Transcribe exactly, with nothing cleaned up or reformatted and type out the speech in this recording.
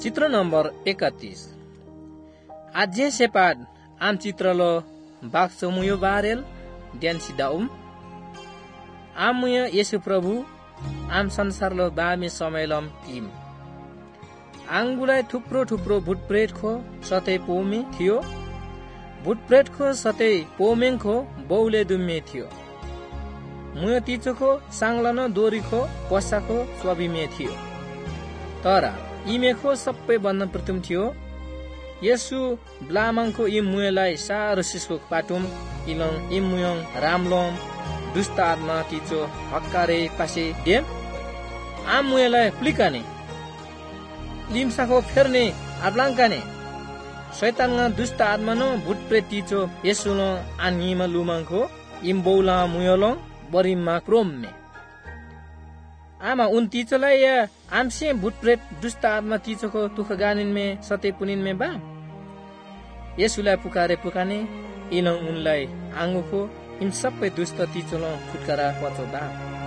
चित्र नम्बर एकतीस आजे सेपाद आम चित्रलो बाक्सो मुयो बारेल ड्यान सिदाउम आम मुयो येशु प्रभु आम संसारलो बामे समयलम टिम आंगुलाई थुप्रो थुप्रो भुटप्रेटको सतै पोमे थियो भुटप्रेटको सतै पोमेङको बौले दुम्मे थियो मुयो तिचोको सांग्लानो दोरीको पसाको स्वाभिमे थियो तर इमेको सबै बन्न प्रथम थियो यसु ब्लामाङको इ मुयलाई सारो सिसको पाटुम इलङ इमुयङ रामलोम दुष्ट आत्मा तिचो हक्कारे पासे डेम आम मुयलाई प्लिकाने लिम्साको फेर्ने आब्लाङ्काने शैतानगा दुष्ट आत्मानो भुटप्रेत तिचो यसुनो आनिमा लुमाङको इम्बौला मुयलङ बरिमा क्रोममे आमा उन तिचोलाई या आमसे भूतप्रेत दुष्ट आत्मा तिचोको तुख गानिनमे सते पुनिनमे बा यसुलाई पुकारे पुकाने इन उनलाई आंगुको इन सबै दुष्ट तिचोलो फुटकारा पचो बा